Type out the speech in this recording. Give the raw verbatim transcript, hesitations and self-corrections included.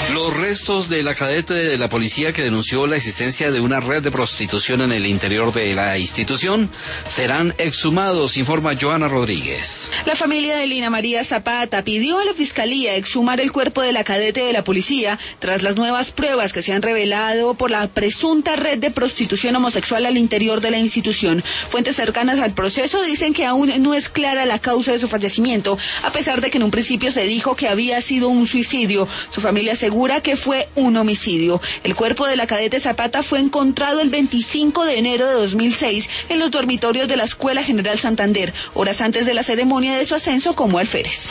Los restos de la cadete de la policía que denunció la existencia de una red de prostitución en el interior de la institución serán exhumados, informa Joana Rodríguez. La familia de Lina María Zapata pidió a la Fiscalía exhumar el cuerpo de la cadete de la policía tras las nuevas pruebas que se han revelado por la presunta red de prostitución homosexual al interior de la institución. Fuentes cercanas al proceso dicen que aún no es clara la causa de su fallecimiento, a pesar de que en un principio se dijo que había sido un suicidio. Su familia asegura que fue un homicidio. El cuerpo de la cadete Zapata fue encontrado el veinticinco de enero de dos mil seis en los dormitorios de la Escuela General Santander, horas antes de la ceremonia de su ascenso como alférez.